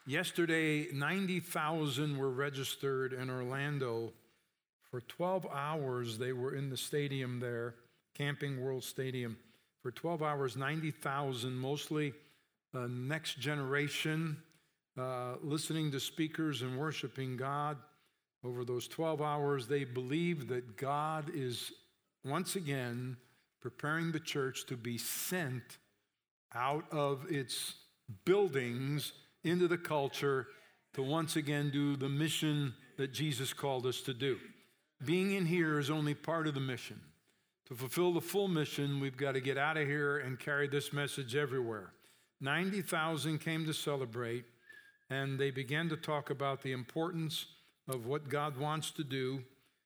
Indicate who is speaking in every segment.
Speaker 1: Yesterday, 90,000 were registered in Orlando. For 12 hours, they were in the stadium there, Camping World Stadium. For 12 hours, 90,000, mostly next generation, listening to speakers and worshiping God. Over those 12 hours, they believe that God is once again preparing the church to be sent out of its buildings into the culture to once again do the mission that Jesus called us to do. Being in here is only part of the mission. To fulfill the full mission, we've got to get out of here and carry this message everywhere. 90,000 came to celebrate, and they began to talk about the importance of what God wants to do.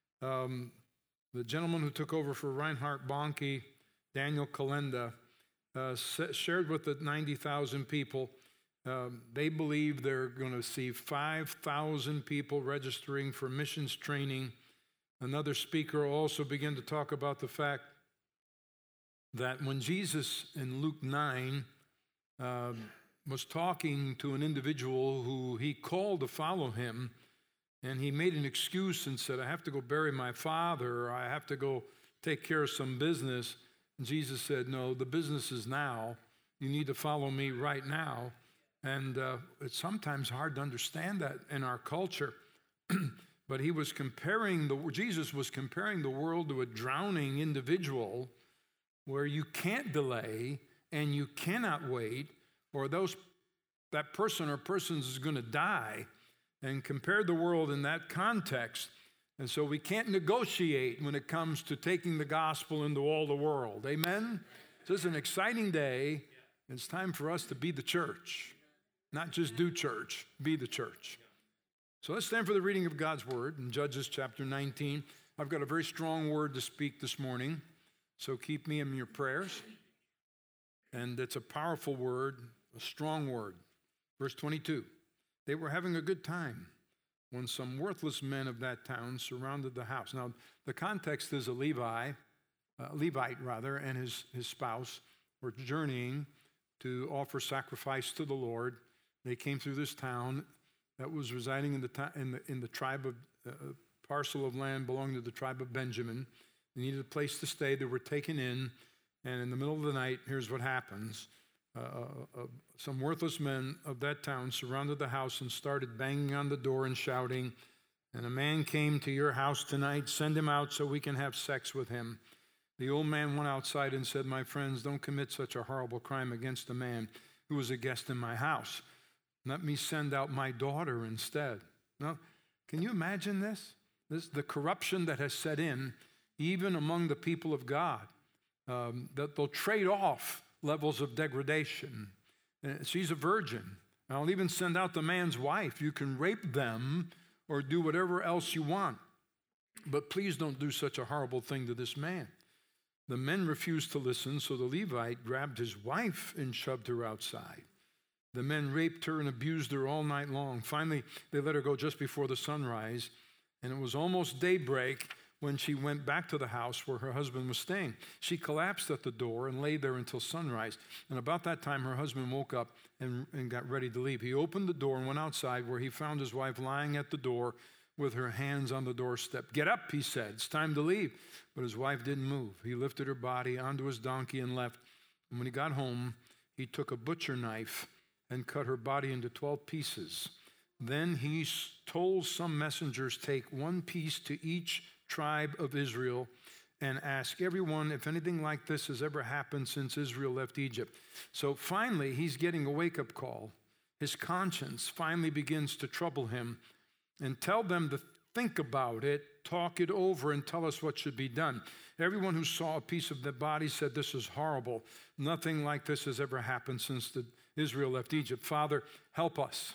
Speaker 1: The gentleman who took over for Reinhard Bonnke, Daniel Kolenda, shared with the 90,000 people. They believe they're going to see 5,000 people registering for missions training. Another speaker also began to talk about the fact that when Jesus in Luke 9 was talking to an individual who he called to follow him, and he made an excuse and said, I have to go bury my father, or I have to go take care of some business. And Jesus said, no, the business is now. You need to follow me right now. And it's sometimes hard to understand that in our culture. But Jesus was comparing the world to a drowning individual where you can't delay and you cannot wait, or that person or persons is going to die, and compared the world in that context. And so we can't negotiate when it comes to taking the gospel into all the world. Amen? So this is an exciting day. It's time for us to be the church. Not just do church, be the church. So let's stand for the reading of God's word in Judges chapter 19. I've got a very strong word to speak this morning, so keep me in your prayers. And it's a powerful word, a strong word. Verse 22, they were having a good time when some worthless men of that town surrounded the house. Now, the context is a Levite, and his spouse were journeying to offer sacrifice to the Lord. They came through this town that was residing in the tribe of parcel of land belonging to the tribe of Benjamin. They needed a place to stay. They were taken in, and in the middle of the night, here's what happens. Some worthless men of that town surrounded the house and started banging on the door and shouting, and a man came to your house tonight. Send him out so we can have sex with him. The old man went outside and said, my friends, don't commit such a horrible crime against a man who was a guest in my house. Let me send out my daughter instead. Now, can you imagine this? The corruption that has set in, even among the people of God, that they'll trade off levels of degradation. She's a virgin. I'll even send out the man's wife. You can rape them or do whatever else you want. But please don't do such a horrible thing to this man. The men refused to listen, so the Levite grabbed his wife and shoved her outside. The men raped her and abused her all night long. Finally, they let her go just before the sunrise, and it was almost daybreak when she went back to the house where her husband was staying. She collapsed at the door and lay there until sunrise. And about that time, her husband woke up and got ready to leave. He opened the door and went outside, where he found his wife lying at the door with her hands on the doorstep. Get up, he said. It's time to leave. But his wife didn't move. He lifted her body onto his donkey and left. And when he got home, he took a butcher knife and cut her body into 12 pieces. Then he told some messengers, take one piece to each tribe of Israel and ask everyone if anything like this has ever happened since Israel left Egypt. So finally, he's getting a wake-up call. His conscience finally begins to trouble him. And tell them to think about it, talk it over, and tell us what should be done. Everyone who saw a piece of the body said, this is horrible. Nothing like this has ever happened since Israel left Egypt. Father, help us.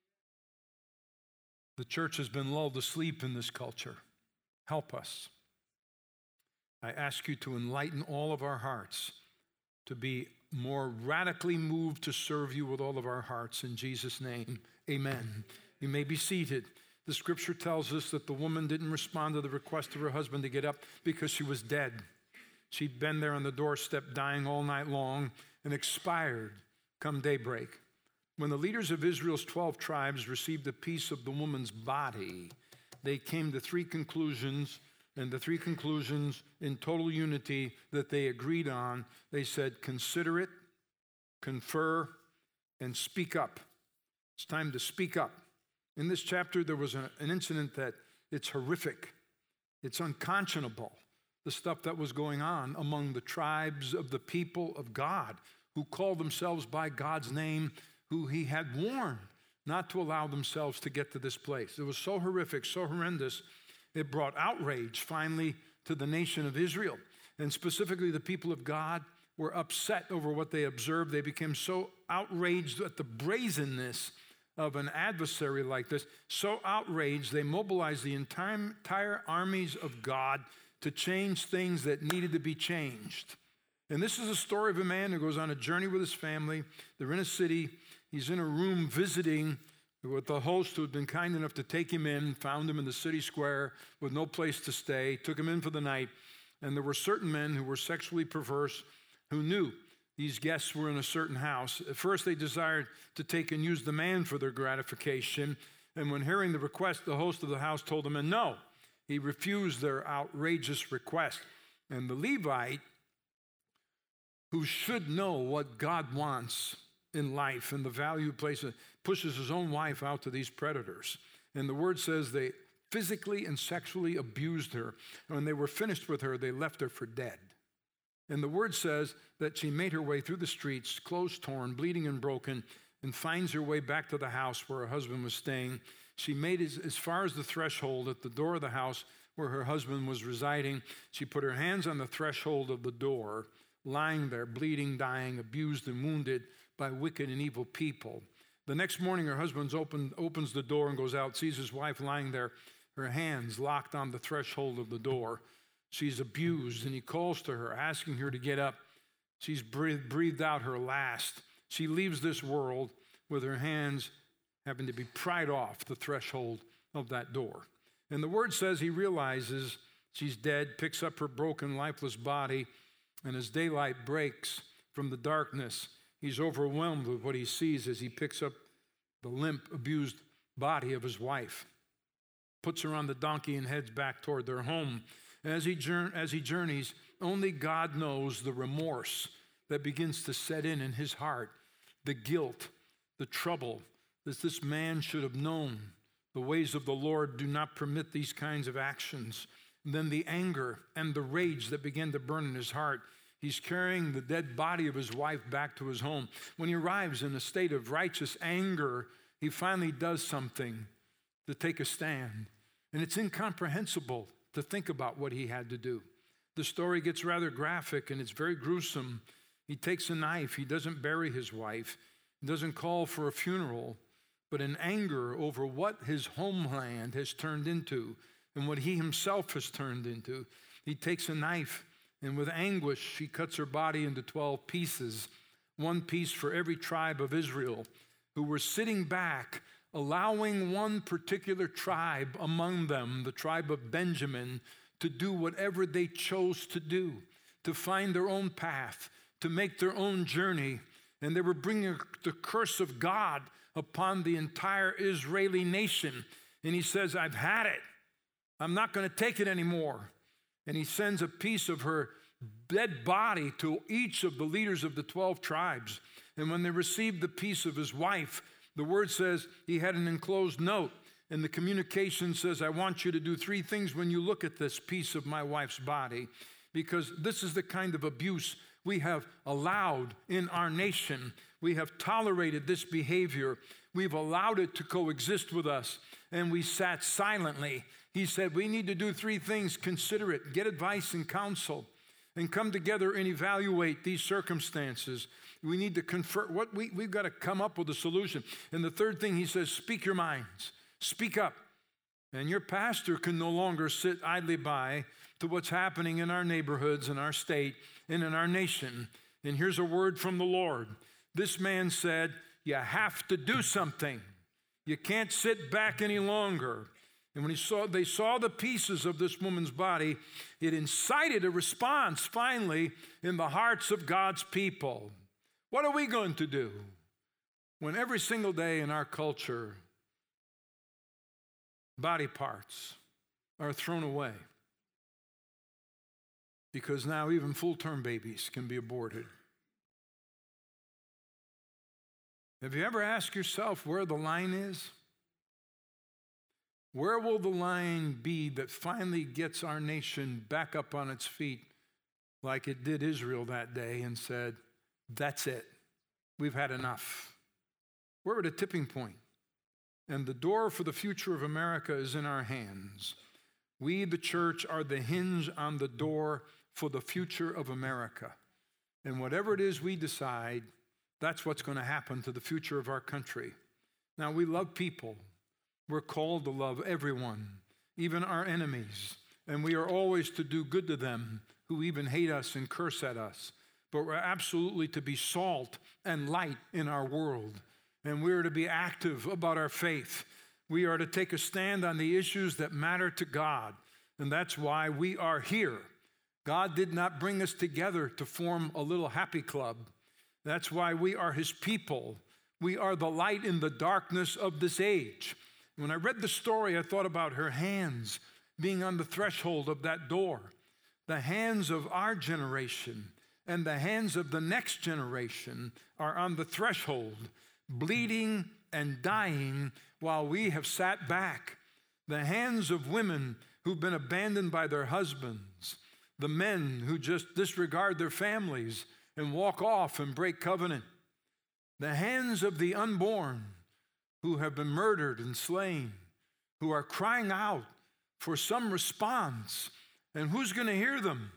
Speaker 1: The church has been lulled to sleep in this culture. Help us. I ask you to enlighten all of our hearts to be more radically moved to serve you with all of our hearts. In Jesus' name, amen. You may be seated. The scripture tells us that the woman didn't respond to the request of her husband to get up because she was dead. She'd been there on the doorstep dying all night long and expired come daybreak. When the leaders of Israel's 12 tribes received a piece of the woman's body, they came to three conclusions, and the three conclusions in total unity that they agreed on. They said, consider it, confer, and speak up. It's time to speak up. In this chapter, there was an incident that it's horrific. It's unconscionable, the stuff that was going on among the tribes of the people of God who called themselves by God's name, who he had warned not to allow themselves to get to this place. It was so horrific, so horrendous, it brought outrage finally to the nation of Israel. And specifically the people of God were upset over what they observed. They became so outraged at the brazenness of an adversary like this, so outraged they mobilized the entire armies of God to change things that needed to be changed. And this is a story of a man who goes on a journey with his family. They're in a city. He's in a room visiting with the host who had been kind enough to take him in, found him in the city square with no place to stay, took him in for the night. And there were certain men who were sexually perverse who knew these guests were in a certain house. At first, they desired to take and use the man for their gratification. And when hearing the request, the host of the house told them, and no, he refused their outrageous request. And the Levite, who should know what God wants in life and the value he places, pushes his own wife out to these predators. And the word says they physically and sexually abused her. And when they were finished with her, they left her for dead. And the word says that she made her way through the streets, clothes torn, bleeding and broken, and finds her way back to the house where her husband was staying. She made it as far as the threshold at the door of the house where her husband was residing. She put her hands on the threshold of the door, lying there, bleeding, dying, abused and wounded by wicked and evil people. The next morning, her husband opens the door and goes out, sees his wife lying there, her hands locked on the threshold of the door. She's abused, and he calls to her, asking her to get up. She's breathed out her last. She leaves this world with her hands having to be pried off the threshold of that door. And the word says he realizes she's dead, picks up her broken, lifeless body, and as daylight breaks from the darkness, he's overwhelmed with what he sees as he picks up the limp, abused body of his wife, puts her on the donkey and heads back toward their home. As he journeys, only God knows the remorse that begins to set in his heart, the guilt, the trouble that this man should have known. The ways of the Lord do not permit these kinds of actions. And then the anger and the rage that began to burn in his heart. He's carrying the dead body of his wife back to his home. When he arrives in a state of righteous anger, he finally does something to take a stand. And it's incomprehensible to think about what he had to do. The story gets rather graphic and it's very gruesome. He takes a knife. He doesn't bury his wife. He doesn't call for a funeral. But in anger over what his homeland has turned into and what he himself has turned into, he takes a knife and with anguish, he cuts her body into 12 pieces, one piece for every tribe of Israel who were sitting back, allowing one particular tribe among them, the tribe of Benjamin, to do whatever they chose to do, to find their own path, to make their own journey. And they were bringing the curse of God upon the entire Israeli nation. And he says, I've had it. I'm not going to take it anymore. And he sends a piece of her dead body to each of the leaders of the 12 tribes. And when they received the piece of his wife, the word says he had an enclosed note, and the communication says, I want you to do 3 things when you look at this piece of my wife's body, because this is the kind of abuse we have allowed in our nation. We have tolerated this behavior. We've allowed it to coexist with us, and we sat silently. He said, we need to do 3 things. Consider it, get advice and counsel, and come together and evaluate these circumstances. We need to confer. We've got to come up with a solution. And the third thing he says, speak your minds. Speak up. And your pastor can no longer sit idly by to what's happening in our neighborhoods, in our state, and in our nation. And here's a word from the Lord. This man said, you have to do something. You can't sit back any longer. And when they saw the pieces of this woman's body, it incited a response finally in the hearts of God's people. What are we going to do? when every single day in our culture, body parts are thrown away because now even full-term babies can be aborted. Have you ever asked yourself where the line is? Where will the line be that finally gets our nation back up on its feet like it did Israel that day and said, that's it, we've had enough? We're at a tipping point, and the door for the future of America is in our hands. We, the church, are the hinge on the door for the future of America. And whatever it is we decide, that's what's going to happen to the future of our country. Now, we love people. We're called to love everyone, even our enemies. And we are always to do good to them who even hate us and curse at us. But we're absolutely to be salt and light in our world. And we are to be active about our faith. We are to take a stand on the issues that matter to God. And that's why we are here. God did not bring us together to form a little happy club. That's why we are his people. We are the light in the darkness of this age. When I read the story, I thought about her hands being on the threshold of that door. The hands of our generation and the hands of the next generation are on the threshold, bleeding and dying while we have sat back. The hands of women who've been abandoned by their husbands, the men who just disregard their families and walk off and break covenant, the hands of the unborn who have been murdered and slain, who are crying out for some response. And who's going to hear them?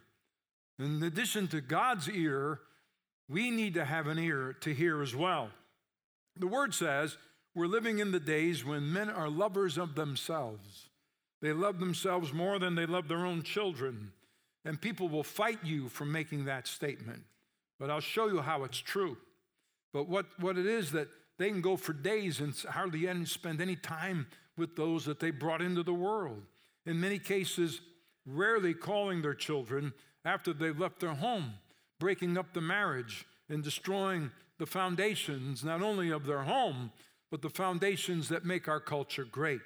Speaker 1: In addition to God's ear, we need to have an ear to hear as well. The word says we're living in the days when men are lovers of themselves. They love themselves more than they love their own children. And people will fight you for making that statement. But I'll show you how it's true. But what it is that they can go for days and hardly spend any time with those that they brought into the world. In many cases, rarely calling their children after they've left their home, breaking up the marriage and destroying the foundations, not only of their home, but the foundations that make our culture great.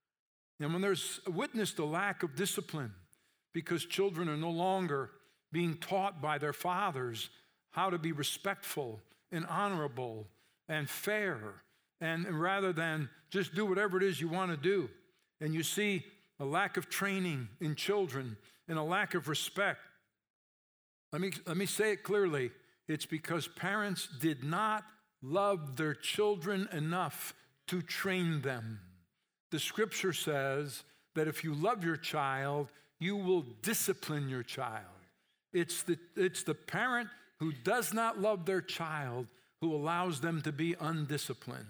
Speaker 1: And when there's witnessed a lack of discipline, because children are no longer being taught by their fathers how to be respectful and honorable and fair, and rather than just do whatever it is you want to do. And you see a lack of training in children and a lack of respect. Let me say it clearly. It's because parents did not love their children enough to train them. The scripture says that if you love your child, you will discipline your child. It's the parent who does not love their child who allows them to be undisciplined.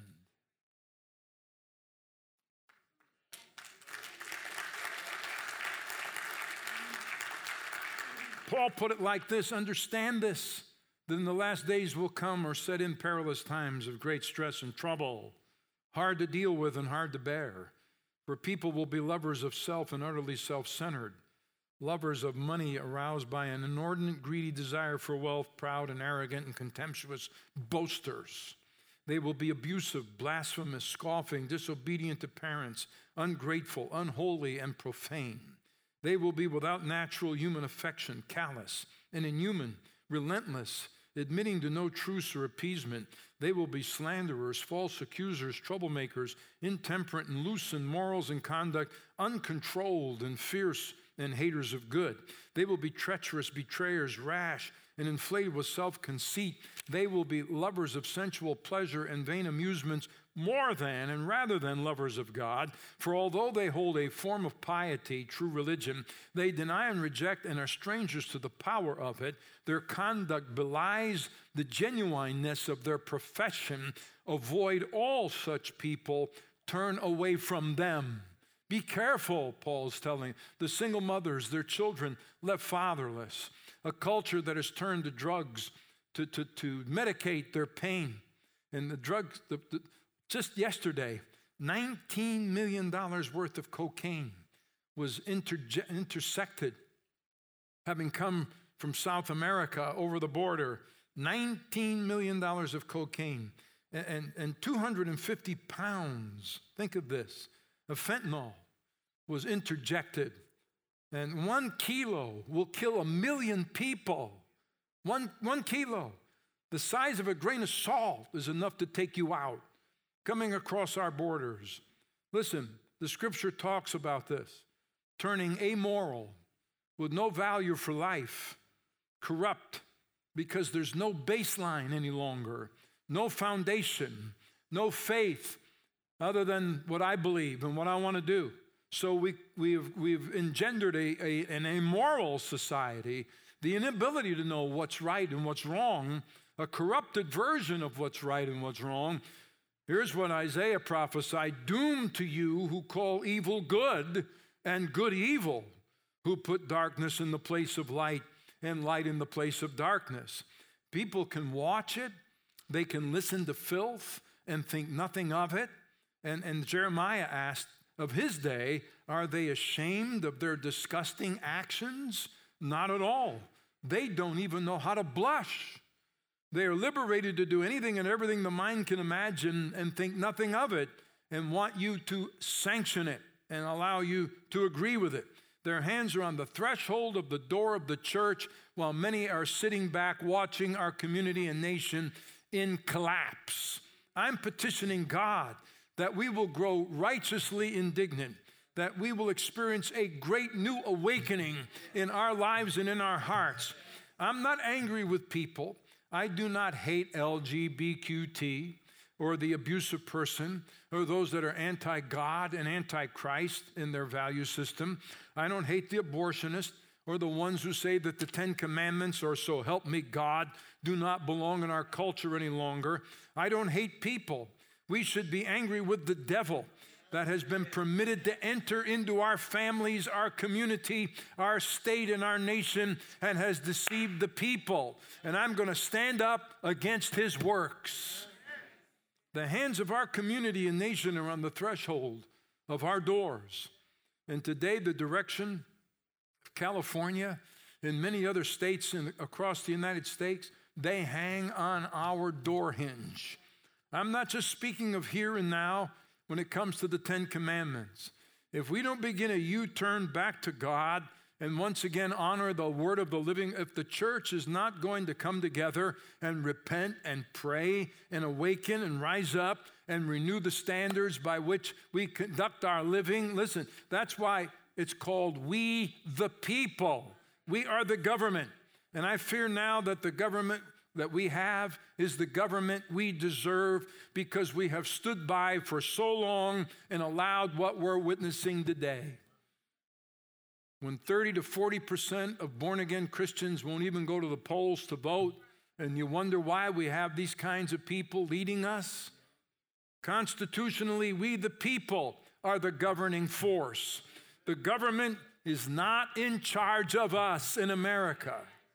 Speaker 1: Paul put it like this: understand this, that in the last days will come or set in perilous times of great stress and trouble, hard to deal with and hard to bear. For people will be lovers of self and utterly self-centered, lovers of money, aroused by an inordinate greedy desire for wealth, proud and arrogant and contemptuous, boasters. They will be abusive, blasphemous, scoffing, disobedient to parents, ungrateful, unholy, and profane. They will be without natural human affection, callous and inhuman, relentless, admitting to no truce or appeasement. They will be slanderers, false accusers, troublemakers, intemperate and loose in morals and conduct, uncontrolled and fierce, and haters of good. They will be treacherous, betrayers, rash, and inflated with self-conceit. They will be lovers of sensual pleasure and vain amusements more than and rather than lovers of God. For although they hold a form of piety, true religion, they deny and reject and are strangers to the power of it. Their conduct belies the genuineness of their profession. Avoid all such people. Turn away from them. Be careful, Paul's telling the single mothers, their children left fatherless, a culture that has turned to drugs to medicate their pain. And the drugs, just yesterday, $19 million worth of cocaine was intersected, having come from South America over the border. $19 million of cocaine. and 250 pounds, think of this, of fentanyl was interjected. And 1 kilo will kill 1 million people. One kilo. The size of a grain of salt is enough to take you out, coming across our borders. Listen, the scripture talks about this, turning amoral, with no value for life, corrupt, because there's no baseline any longer, no foundation, no faith other than what I believe and what I want to do. So we've engendered an immoral society, the inability to know what's right and what's wrong, a corrupted version of what's right and what's wrong. Here's what Isaiah prophesied: doom to you who call evil good and good evil, who put darkness in the place of light and light in the place of darkness. People can watch it, they can listen to filth and think nothing of it. And Jeremiah asked of his day, are they ashamed of their disgusting actions? Not at all. They don't even know how to blush. They are liberated to do anything and everything the mind can imagine and think nothing of it, and want you to sanction it and allow you to agree with it. Their hands are on the threshold of the door of the church, while many are sitting back watching our community and nation in collapse. I'm petitioning God that we will grow righteously indignant, that we will experience a great new awakening in our lives and in our hearts. I'm not angry with people. I do not hate LGBTQ or the abusive person or those that are anti-God and anti-Christ in their value system. I don't hate the abortionist or the ones who say that the 10 Commandments, or so help me God, do not belong in our culture any longer. I don't hate people. We should be angry with the devil that has been permitted to enter into our families, our community, our state, and our nation, and has deceived the people. And I'm going to stand up against his works. The hands of our community and nation are on the threshold of our doors. And today, the direction of California and many other states across the United States, they hang on our door hinge. I'm not just speaking of here and now when it comes to the 10 Commandments. If we don't begin a U-turn back to God and once again honor the word of the living, if the church is not going to come together and repent and pray and awaken and rise up and renew the standards by which we conduct our living, listen, that's why it's called We the People. We are the government. And I fear now that the government that we have is the government we deserve, because we have stood by for so long and allowed what we're witnessing today. When 30 to 40% of born-again Christians won't even go to the polls to vote, and you wonder why we have these kinds of people leading us. Constitutionally, we the people are the governing force. The government is not in charge of us in America.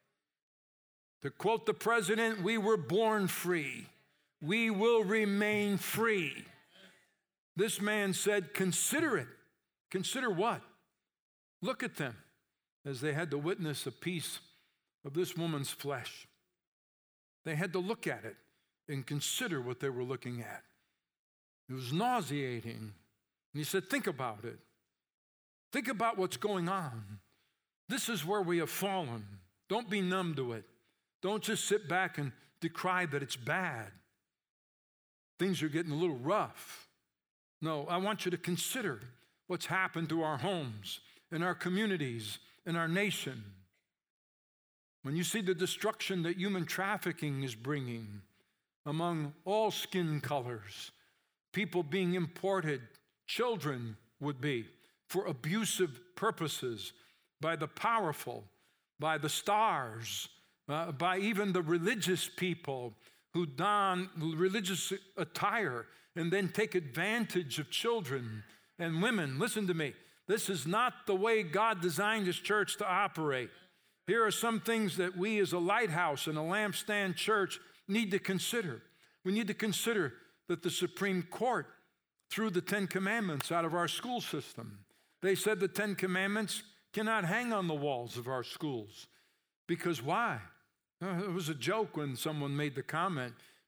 Speaker 1: To quote the president, we were born free. We will remain free. This man said, consider it. Consider what? Look at them as they had to witness a piece of this woman's flesh. They had to look at it and consider what they were looking at. It was nauseating. And he said, think about it. Think about what's going on. This is where we have fallen. Don't be numb to it. Don't just sit back and decry that it's bad. Things are getting a little rough. No, I want you to consider what's happened to our homes and our communities and our nation. When you see the destruction that human trafficking is bringing among all skin colors, people being imported, children would be, for abusive purposes by the powerful, by the stars, by even the religious people who don religious attire and then take advantage of children and women. Listen to me. This is not the way God designed his church to operate. Here are some things that we as a lighthouse and a lampstand church need to consider. We need to consider that the Supreme Court threw the 10 Commandments out of our school system. They said the 10 Commandments cannot hang on the walls of our schools. Because why? It was a joke when someone made the comment,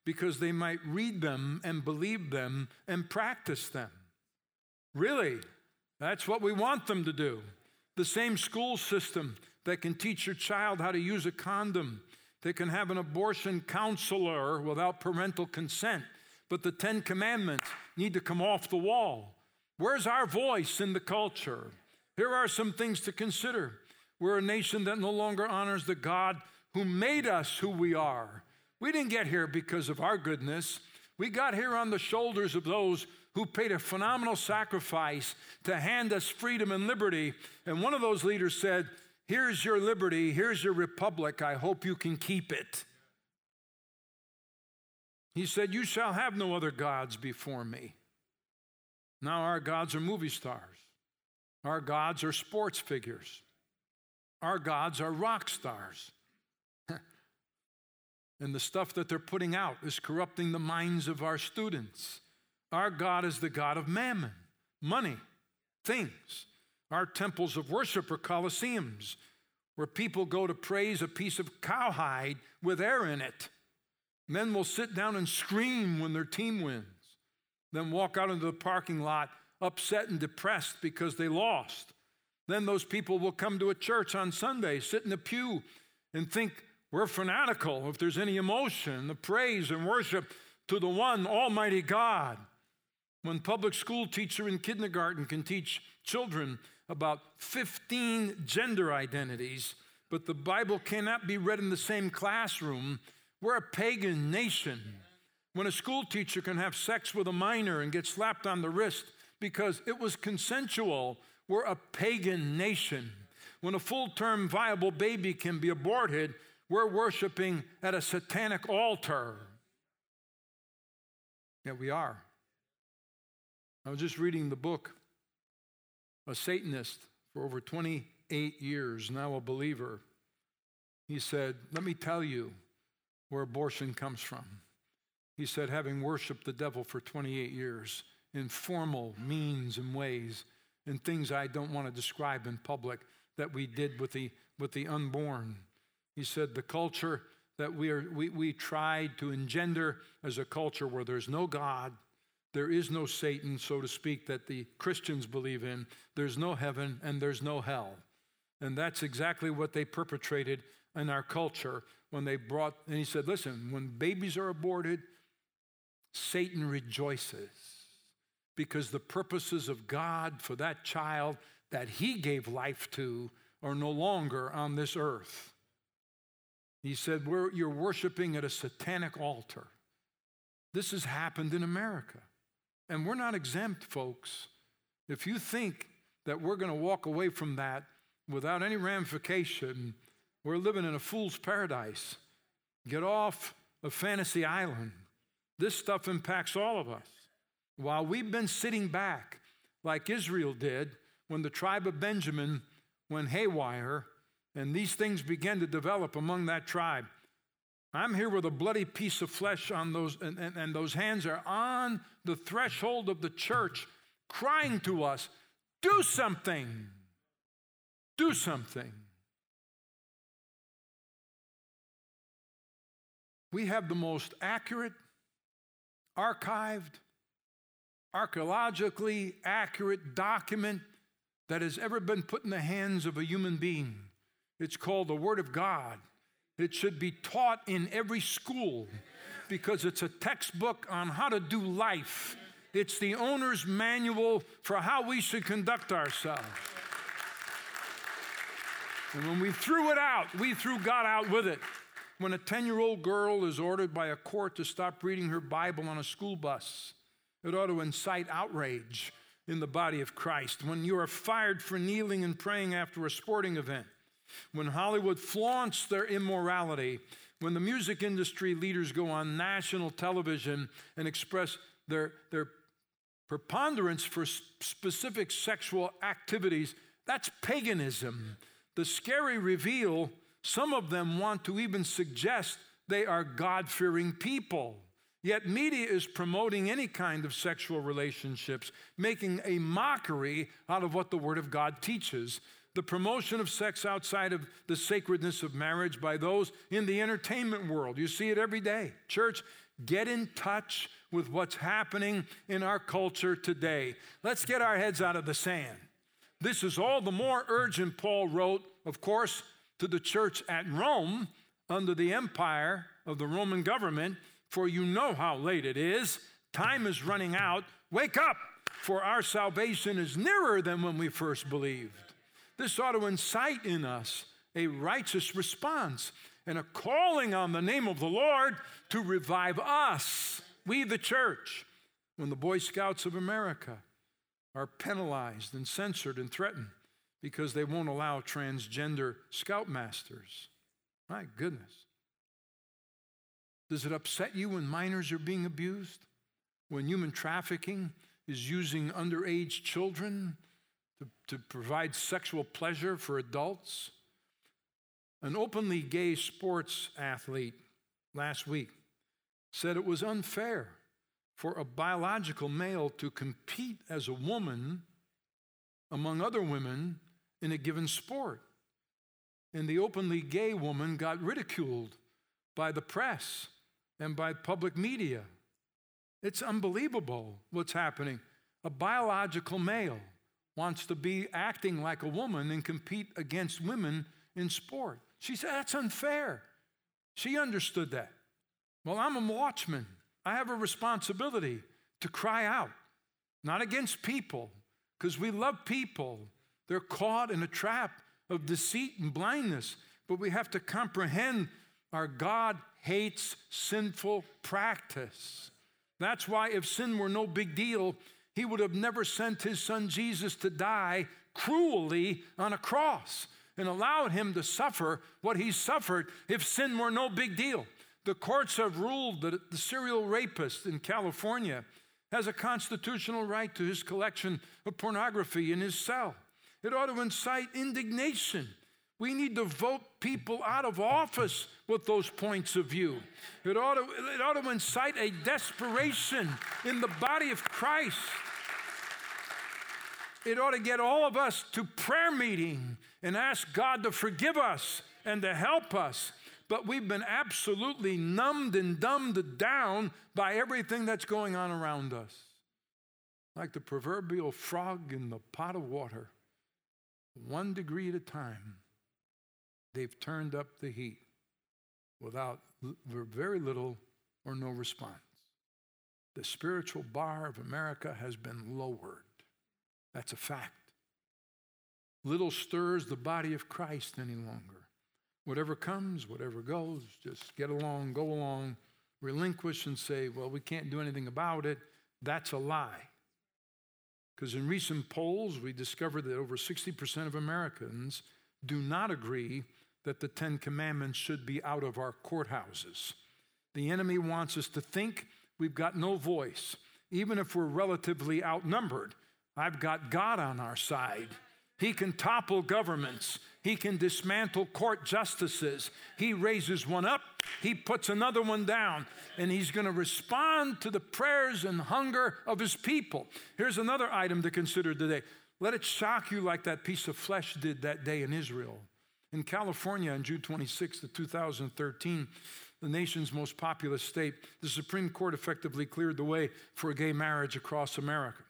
Speaker 1: because they might read them and believe them and practice them. Really, that's what we want them to do. The same school system that can teach your child how to use a condom, that can have an abortion counselor without parental consent, but the 10 Commandments need to come off the wall. Where's our voice in the culture? Here are some things to consider. We're a nation that no longer honors the God who made us who we are. We didn't get here because of our goodness. We got here on the shoulders of those who paid a phenomenal sacrifice to hand us freedom and liberty. And one of those leaders said, here's your liberty, here's your republic, I hope you can keep it. He said, you shall have no other gods before me. Now our gods are movie stars. Our gods are sports figures. Our gods are rock stars. And the stuff that they're putting out is corrupting the minds of our students. Our God is the God of mammon, money, things. Our temples of worship are coliseums where people go to praise a piece of cowhide with air in it. Men will sit down and scream when their team wins, then walk out into the parking lot upset and depressed because they lost. Then those people will come to a church on Sunday, sit in the pew, and think we're fanatical if there's any emotion, the praise and worship to the one almighty God. When public school teacher in kindergarten can teach children about 15 gender identities, but the Bible cannot be read in the same classroom, we're a pagan nation. When a school teacher can have sex with a minor and get slapped on the wrist because it was consensual, we're a pagan nation. When a full-term viable baby can be aborted, we're worshiping at a satanic altar. Yeah, we are. I was just reading the book, a Satanist for over 28 years, now a believer. He said, let me tell you where abortion comes from. He said, having worshiped the devil for 28 years in formal means and ways and things I don't want to describe in public that we did with the unborn. He said, the culture that we tried to engender as a culture where there's no God, there is no Satan, so to speak, that the Christians believe in. There's no heaven and there's no hell. And that's exactly what they perpetrated in our culture when they brought, and he said, listen, when babies are aborted, Satan rejoices because the purposes of God for that child that he gave life to are no longer on this earth. He said, you're worshiping at a satanic altar. This has happened in America. And we're not exempt, folks. If you think that we're going to walk away from that without any ramification, we're living in a fool's paradise. Get off of fantasy island. This stuff impacts all of us. While we've been sitting back like Israel did when the tribe of Benjamin went haywire and these things began to develop among that tribe, I'm here with a bloody piece of flesh on those, and those hands are on the threshold of the church crying to us, do something. Do something. We have the most accurate, archived, archaeologically accurate document that has ever been put in the hands of a human being. It's called the Word of God. It should be taught in every school because it's a textbook on how to do life. It's the owner's manual for how we should conduct ourselves. And when we threw it out, we threw God out with it. When a 10-year-old girl is ordered by a court to stop reading her Bible on a school bus, it ought to incite outrage in the body of Christ. When you are fired for kneeling and praying after a sporting event, when Hollywood flaunts their immorality, when the music industry leaders go on national television and express their preponderance for specific sexual activities, that's paganism. The scary reveal, some of them want to even suggest they are God-fearing people. Yet media is promoting any kind of sexual relationships, making a mockery out of what the Word of God teaches. The promotion of sex outside of the sacredness of marriage by those in the entertainment world. You see it every day. Church, Get in touch with what's happening in our culture today. Let's get our heads out of the sand. This is all the more urgent, Paul wrote, of course, to the church at Rome under the empire of the Roman government, for you know how late it is. Time is running out. Wake up, for our salvation is nearer than when we first believed. This ought to incite in us a righteous response and a calling on the name of the Lord to revive us, we the church, when the Boy Scouts of America are penalized and censored and threatened because they won't allow transgender scoutmasters. My goodness. Does it upset you when minors are being abused? When human trafficking is using underage children to provide sexual pleasure for adults? An openly gay sports athlete last week said it was unfair for a biological male to compete as a woman among other women in a given sport. And the openly gay woman got ridiculed by the press and by public media. It's unbelievable what's happening. A biological male wants to be acting like a woman and compete against women in sport. She said, that's unfair. She understood that. Well, I'm a watchman. I have a responsibility to cry out, not against people, because we love people. They're caught in a trap of deceit and blindness, but we have to comprehend our God hates sinful practice. That's why if sin were no big deal, he would have never sent his son Jesus to die cruelly on a cross and allowed him to suffer what he suffered if sin were no big deal. The courts have ruled that the serial rapist in California has a constitutional right to his collection of pornography in his cell. It ought to incite indignation. We need to vote people out of office with those points of view. It ought to incite a desperation in the body of Christ. It ought to get all of us to prayer meeting and ask God to forgive us and to help us. But we've been absolutely numbed and dumbed down by everything that's going on around us. Like the proverbial frog in the pot of water, 1 degree at a time, they've turned up the heat without very little or no response. The spiritual bar of America has been lowered. That's a fact. Little stirs the body of Christ any longer. Whatever comes, whatever goes, just get along, go along, relinquish and say, well, we can't do anything about it. That's a lie. Because in recent polls, we discovered that over 60% of Americans do not agree that the 10 Commandments should be out of our courthouses. The enemy wants us to think we've got no voice. Even if we're relatively outnumbered, I've got God on our side. He can topple governments. He can dismantle court justices. He raises one up, he puts another one down, and he's going to respond to the prayers and hunger of his people. Here's another item to consider today. Let it shock you like that piece of flesh did that day in Israel. In California on June 26, 2013, the nation's most populous state, the Supreme Court effectively cleared the way for gay marriage across America.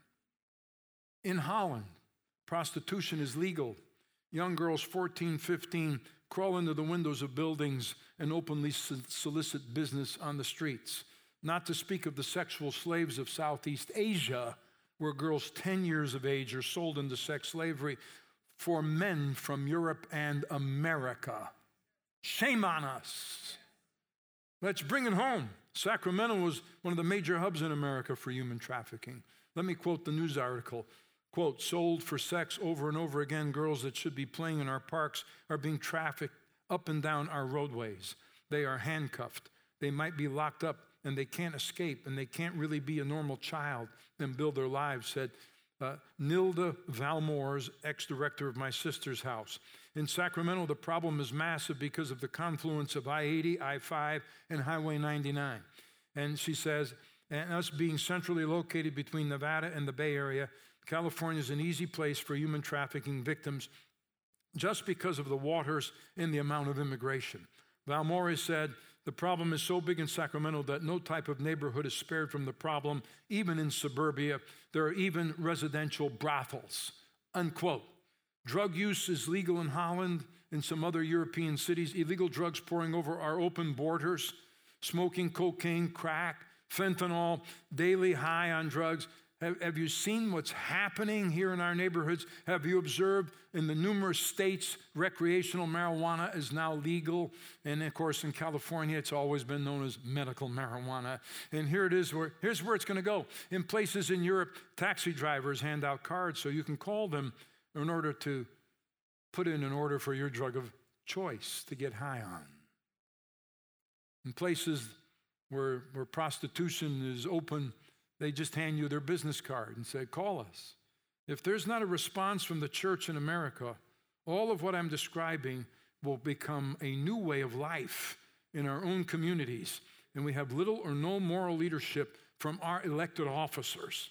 Speaker 1: In Holland, prostitution is legal. Young girls 14, 15 crawl into the windows of buildings and openly solicit business on the streets. Not to speak of the sexual slaves of Southeast Asia, where girls 10 years of age are sold into sex slavery for men from Europe and America. Shame on us. Let's bring it home. Sacramento was one of the major hubs in America for human trafficking. Let me quote the news article. Quote, sold for sex over and over again, girls that should be playing in our parks are being trafficked up and down our roadways. They are handcuffed. They might be locked up and they can't escape and they can't really be a normal child and build their lives, said Nilda Valmores, ex-director of my sister's house. In Sacramento, the problem is massive because of the confluence of I-80, I-5, and Highway 99. And she says, and us being centrally located between Nevada and the Bay Area, California is an easy place for human trafficking victims just because of the waters and the amount of immigration. Valmores said The problem is so big in Sacramento that no type of neighborhood is spared from the problem. Even in suburbia, there are even residential brothels, unquote. Drug use is legal in Holland and some other European cities. Illegal drugs pouring over our open borders. Smoking cocaine, crack, fentanyl, daily high on drugs. Have you seen what's happening here in our neighborhoods? Have you observed in the numerous states recreational marijuana is now legal? And of course in California it's always been known as medical marijuana. And here's where it's going to go. In places in Europe, taxi drivers hand out cards so you can call them in order to put in an order for your drug of choice to get high on. In places where prostitution is open, they just hand you their business card and say, call us. If there's not a response from the church in America, all of what I'm describing will become a new way of life in our own communities. And we have little or no moral leadership from our elected officers.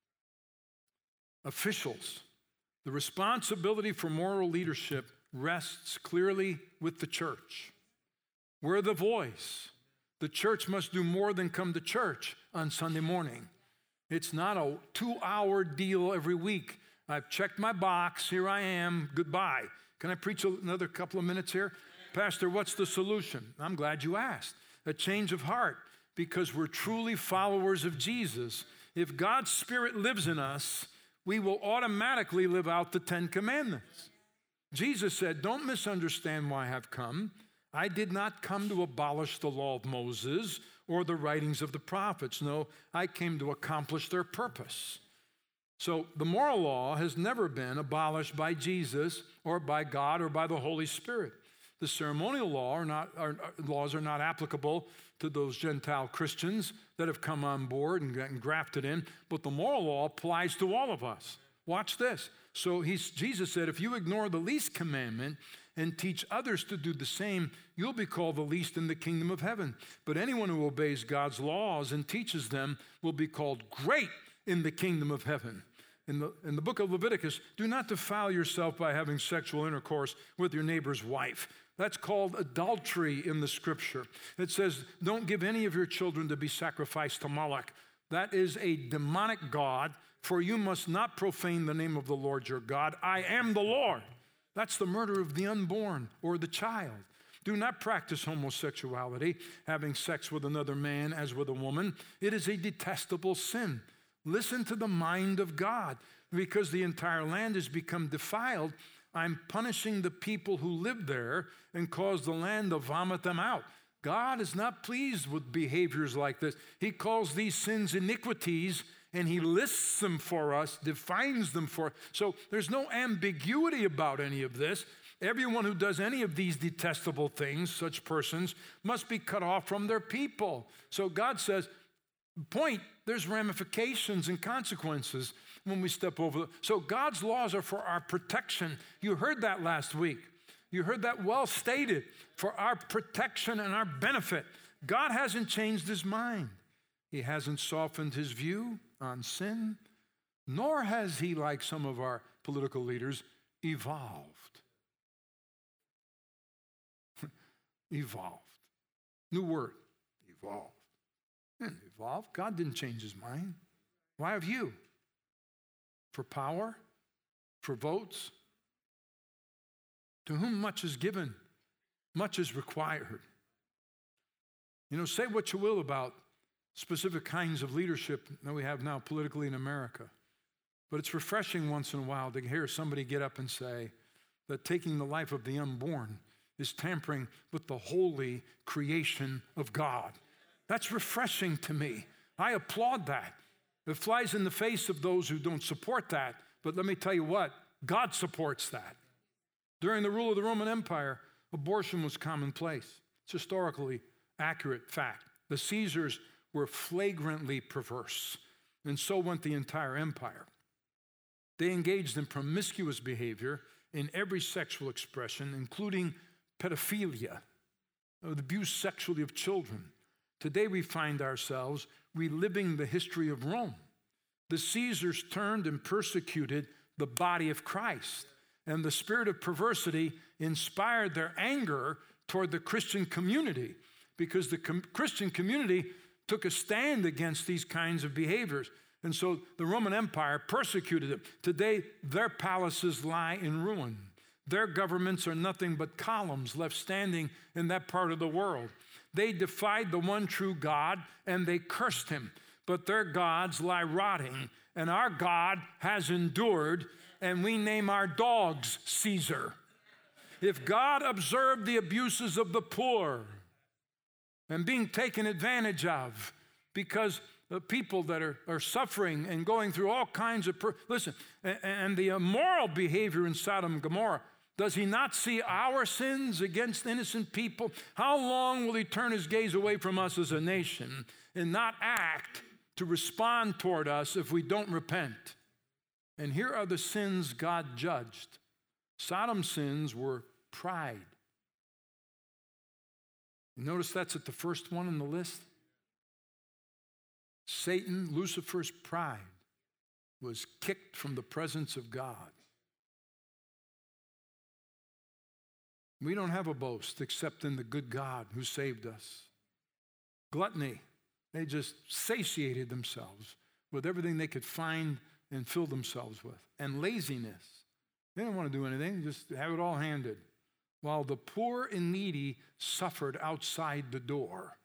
Speaker 1: Officials, the responsibility for moral leadership rests clearly with the church. We're the voice. The church must do more than come to church on Sunday morning. It's not a 2-hour deal every week. I've checked my box. Here I am. Goodbye. Can I preach another couple of minutes here? Pastor, what's the solution? I'm glad you asked. A change of heart, because we're truly followers of Jesus. If God's Spirit lives in us, we will automatically live out the 10 Commandments. Jesus said, don't misunderstand why I have come. I did not come to abolish the law of Moses or the writings of the prophets. No, I came to accomplish their purpose. So the moral law has never been abolished by Jesus or by God or by the Holy Spirit. The ceremonial laws are not applicable to those Gentile Christians that have come on board and gotten grafted in, but the moral law applies to all of us. Watch this. So Jesus said, if you ignore the least commandment and teach others to do the same, you'll be called the least in the kingdom of heaven. But anyone who obeys God's laws and teaches them will be called great in the kingdom of heaven. In the book of Leviticus, do not defile yourself by having sexual intercourse with your neighbor's wife. That's called adultery in the scripture. It says, don't give any of your children to be sacrificed to Moloch. That is a demonic god, for you must not profane the name of the Lord your God. I am the Lord. That's the murder of the unborn or the child. Do not practice homosexuality, having sex with another man as with a woman. It is a detestable sin. Listen to the mind of God. Because the entire land has become defiled, I'm punishing the people who live there and cause the land to vomit them out. God is not pleased with behaviors like this. He calls these sins iniquities, and he lists them for us, defines them for us. So there's no ambiguity about any of this. Everyone who does any of these detestable things, such persons, must be cut off from their people. So God says, there's ramifications and consequences when we step over. So God's laws are for our protection. You heard that last week. You heard that well stated, for our protection and our benefit. God hasn't changed his mind. He hasn't softened his view on sin, nor has he, like some of our political leaders, evolved. Evolved. New word, evolved. Didn't evolve. God didn't change his mind. Why have you? For power? For votes? To whom much is given, much is required. You know, say what you will about specific kinds of leadership that we have now politically in America, but it's refreshing once in a while to hear somebody get up and say that taking the life of the unborn is tampering with the holy creation of God. That's refreshing to me. I applaud that. It flies in the face of those who don't support that, but let me tell you what, God supports that. During the rule of the Roman Empire, abortion was commonplace. It's historically accurate fact. The Caesars were flagrantly perverse, and so went the entire empire. They engaged in promiscuous behavior in every sexual expression, including pedophilia, the abuse sexually of children. Today we find ourselves reliving the history of Rome. The Caesars turned and persecuted the body of Christ, and the spirit of perversity inspired their anger toward the Christian community. because the Christian community took a stand against these kinds of behaviors. And so the Roman Empire persecuted them. Today, their palaces lie in ruin. Their governments are nothing but columns left standing in that part of the world. They defied the one true God, and they cursed him. But their gods lie rotting, and our God has endured, and we name our dogs Caesar. If God observed the abuses of the poor and being taken advantage of because the people that are suffering and going through all kinds of, and the immoral behavior in Sodom and Gomorrah, does he not see our sins against innocent people? How long will he turn his gaze away from us as a nation and not act to respond toward us if we don't repent? And here are the sins God judged. Sodom's sins were pride. You notice that's at the first one on the list? Satan, Lucifer's pride, was kicked from the presence of God. We don't have a boast except in the good God who saved us. Gluttony, they just satiated themselves with everything they could find and fill themselves with. And laziness, they didn't want to do anything, just have it all handed. While the poor and needy suffered outside the door.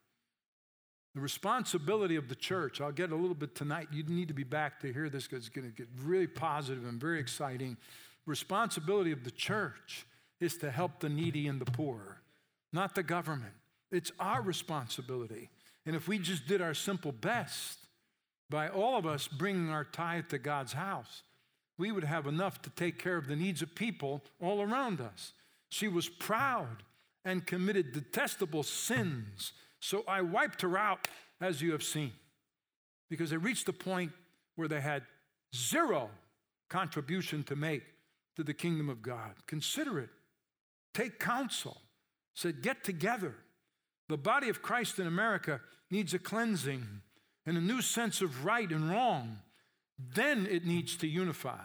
Speaker 1: The responsibility of the church, I'll get a little bit tonight. You need to be back to hear this because it's going to get really positive and very exciting. Responsibility of the church is to help the needy and the poor, not the government. It's our responsibility. And if we just did our simple best by all of us bringing our tithe to God's house, we would have enough to take care of the needs of people all around us. She was proud and committed detestable sins. So I wiped her out, as you have seen, because they reached the point where they had zero contribution to make to the kingdom of God. Consider it. Take counsel. Said, get together. The body of Christ in America needs a cleansing and a new sense of right and wrong. Then it needs to unify.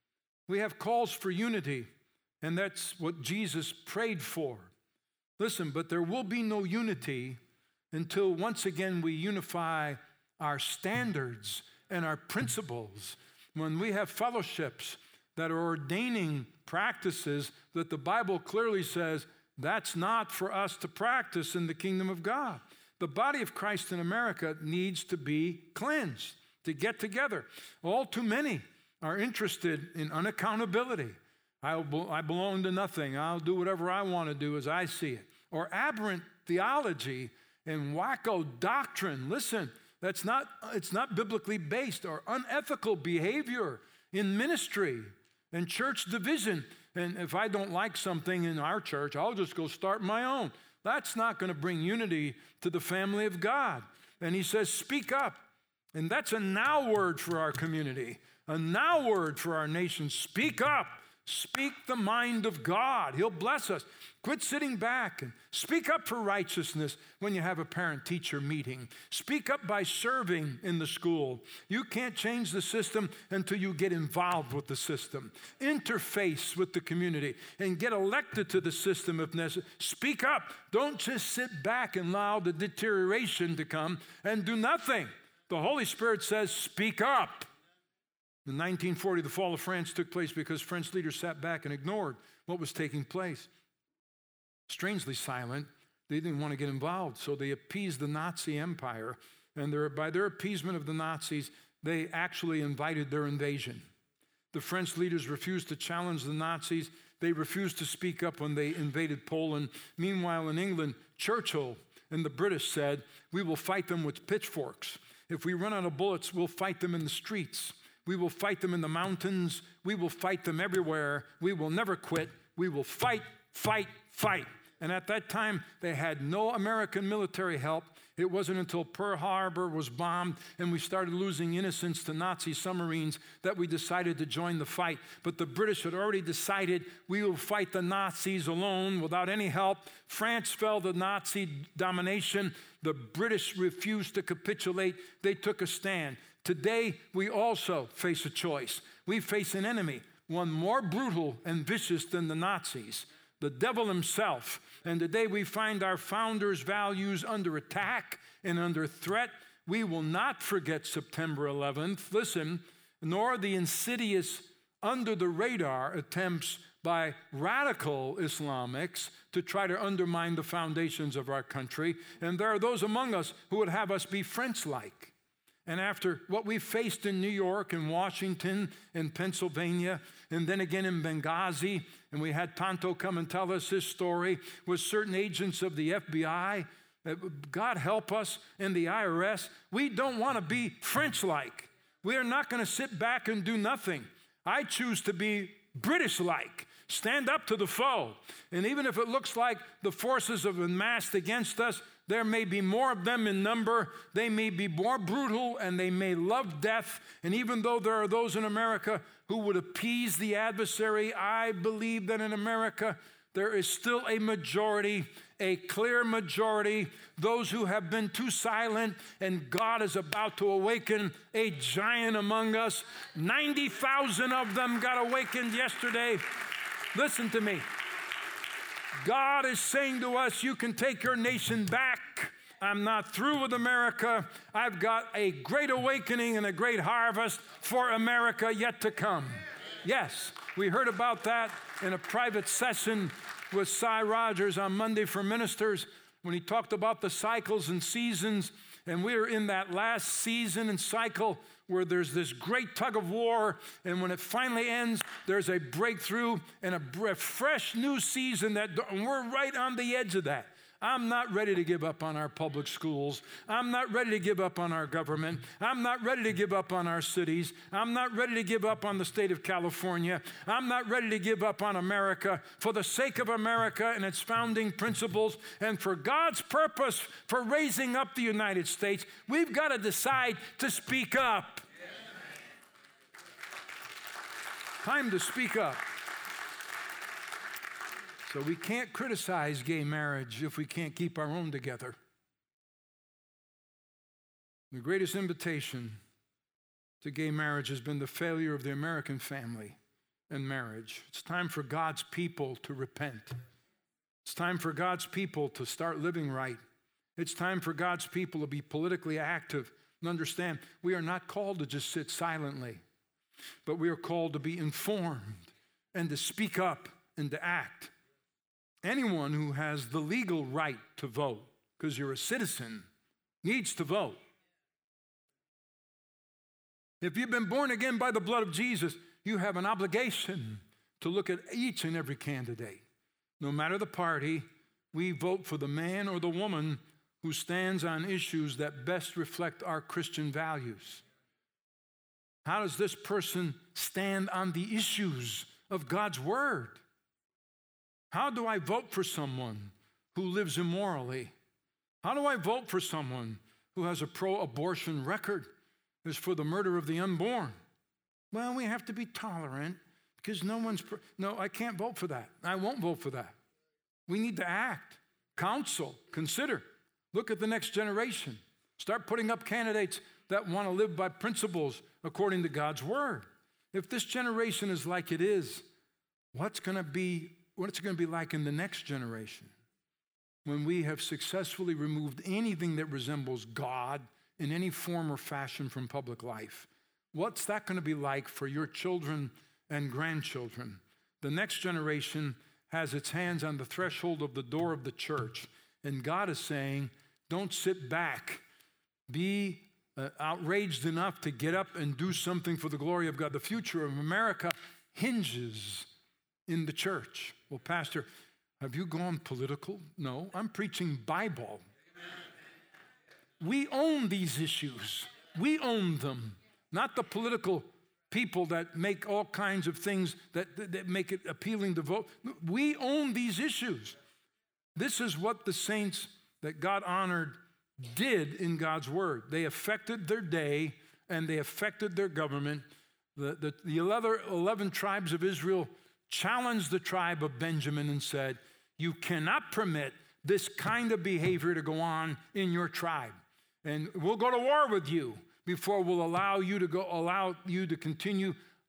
Speaker 1: We have calls for unity, and that's what Jesus prayed for. Listen, but there will be no unity until once again we unify our standards and our principles. When we have fellowships that are ordaining practices that the Bible clearly says that's not for us to practice in the kingdom of God. The body of Christ in America needs to be cleansed, to get together. All too many are interested in unaccountability. I belong to nothing. I'll do whatever I want to do as I see it. Or aberrant theology and wacko doctrine. Listen, it's not biblically based, or unethical behavior in ministry and church division. And if I don't like something in our church, I'll just go start my own. That's not going to bring unity to the family of God. And he says, speak up. And that's a now word for our community, a now word for our nation. Speak up. Speak the mind of God. He'll bless us. Quit sitting back and speak up for righteousness when you have a parent-teacher meeting. Speak up by serving in the school. You can't change the system until you get involved with the system. Interface with the community and get elected to the system if necessary. Speak up. Don't just sit back and allow the deterioration to come and do nothing. The Holy Spirit says, speak up. In 1940, the fall of France took place because French leaders sat back and ignored what was taking place. Strangely silent, they didn't want to get involved, so they appeased the Nazi empire, and by their appeasement of the Nazis, they actually invited their invasion. The French leaders refused to challenge the Nazis. They refused to speak up when they invaded Poland. Meanwhile, in England, Churchill and the British said, we will fight them with pitchforks. If we run out of bullets, we'll fight them in the streets. We will fight them in the mountains. We will fight them everywhere. We will never quit. We will fight, fight, fight. And at that time, they had no American military help. It wasn't until Pearl Harbor was bombed and we started losing innocents to Nazi submarines that we decided to join the fight. But the British had already decided we will fight the Nazis alone without any help. France fell to Nazi domination. The British refused to capitulate. They took a stand. Today, we also face a choice. We face an enemy, one more brutal and vicious than the Nazis, the devil himself. And today we find our founders' values under attack and under threat. We will not forget September 11th. Listen, nor the insidious under-the-radar attempts by radical Islamics to try to undermine the foundations of our country. And there are those among us who would have us be French-like. And after what we faced in New York and Washington and Pennsylvania, and then again in Benghazi, and we had Tonto come and tell us his story with certain agents of the FBI, God help us, and the IRS, we don't want to be French-like. We are not going to sit back and do nothing. I choose to be British-like. Stand up to the foe. And even if it looks like the forces have been massed against us, there may be more of them in number. They may be more brutal, and they may love death. And even though there are those in America who would appease the adversary, I believe that in America there is still a majority, a clear majority, those who have been too silent, and God is about to awaken a giant among us. 90,000 of them got awakened yesterday. Listen to me. God is saying to us, you can take your nation back. I'm not through with America. I've got a great awakening and a great harvest for America yet to come. Yes, we heard about that in a private session with Cy Rogers on Monday for Ministers when he talked about the cycles and seasons. And we're in that last season and cycle where there's this great tug of war, and when it finally ends, there's a breakthrough and a fresh new season and we're right on the edge of that. I'm not ready to give up on our public schools. I'm not ready to give up on our government. I'm not ready to give up on our cities. I'm not ready to give up on the state of California. I'm not ready to give up on America. For the sake of America and its founding principles, and for God's purpose for raising up the United States, we've got to decide to speak up. Time to speak up. So we can't criticize gay marriage if we can't keep our own together. The greatest invitation to gay marriage has been the failure of the American family and marriage. It's time for God's people to repent. It's time for God's people to start living right. It's time for God's people to be politically active and understand we are not called to just sit silently, but we are called to be informed and to speak up and to act. Anyone who has the legal right to vote, because you're a citizen, needs to vote. If you've been born again by the blood of Jesus, you have an obligation to look at each and every candidate. No matter the party, we vote for the man or the woman who stands on issues that best reflect our Christian values. How does this person stand on the issues of God's word? How do I vote for someone who lives immorally? How do I vote for someone who has a pro-abortion record, is for the murder of the unborn? Well, we have to be tolerant because no, I can't vote for that. I won't vote for that. We need to act, counsel, consider. Look at the next generation. Start putting up candidates that want to live by principles according to God's word. If this generation is like it is, what's it going to be like in the next generation when we have successfully removed anything that resembles God in any form or fashion from public life? What's that going to be like for your children and grandchildren? The next generation has its hands on the threshold of the door of the church, and God is saying, don't sit back. Be outraged enough to get up and do something for the glory of God. The future of America hinges in the church. Well, Pastor, have you gone political? No, I'm preaching Bible. We own these issues. We own them, not the political people that make all kinds of things that make it appealing to vote. We own these issues. This is what the saints that God honored did in God's word. They affected their day and they affected their government. The 11 tribes of Israel challenged the tribe of Benjamin and said, you cannot permit this kind of behavior to go on in your tribe. And we'll go to war with you before we'll allow you to continue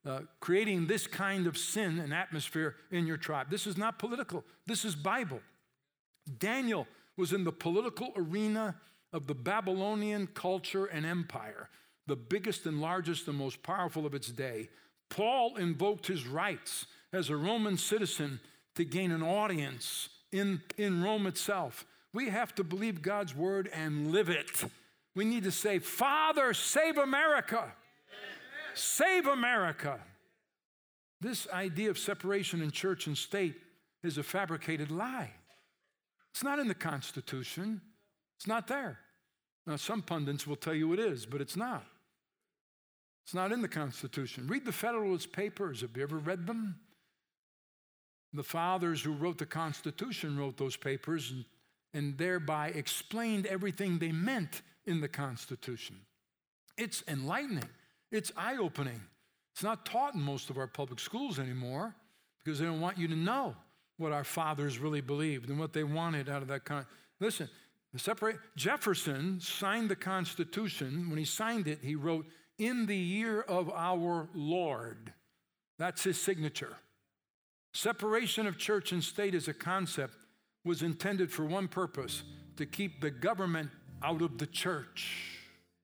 Speaker 1: creating this kind of sin and atmosphere in your tribe. This is not political. This is Bible. Daniel was in the political arena of the Babylonian culture and empire, the biggest and largest and most powerful of its day. Paul invoked his rights as a Roman citizen to gain an audience in Rome itself. We have to believe God's word and live it. We need to say, Father, save America. Save America. This idea of separation in church and state is a fabricated lie. It's not in the Constitution. It's not there. Now, some pundits will tell you it is, but it's not. It's not in the Constitution. Read the Federalist Papers. Have you ever read them? The fathers who wrote the Constitution wrote those papers and thereby explained everything they meant in the Constitution. It's enlightening. It's eye-opening. It's not taught in most of our public schools anymore because they don't want you to know what our fathers really believed and what they wanted out of that Listen, Jefferson signed the Constitution. When he signed it, he wrote, "In the year of our Lord." That's his signature. Separation of church and state as a concept was intended for one purpose: to keep the government out of the church.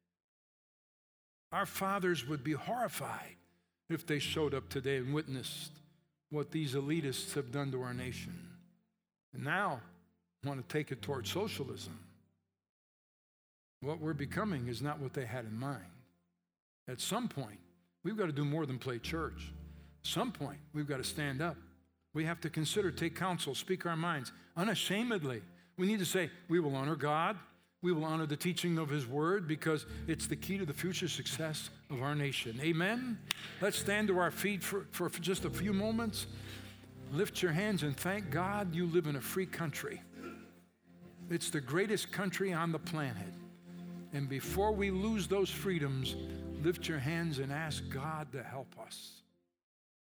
Speaker 1: Our fathers would be horrified if they showed up today and witnessed what these elitists have done to our nation. And now, want to take it toward socialism. What we're becoming is not what they had in mind. At some point, we've got to do more than play church. At some point, we've got to stand up. We have to consider, take counsel, speak our minds unashamedly. We need to say, we will honor God. We will honor the teaching of his word because it's the key to the future success of our nation. Amen? Let's stand to our feet for just a few moments. Lift your hands and thank God you live in a free country. It's the greatest country on the planet. And before we lose those freedoms, lift your hands and ask God to help us.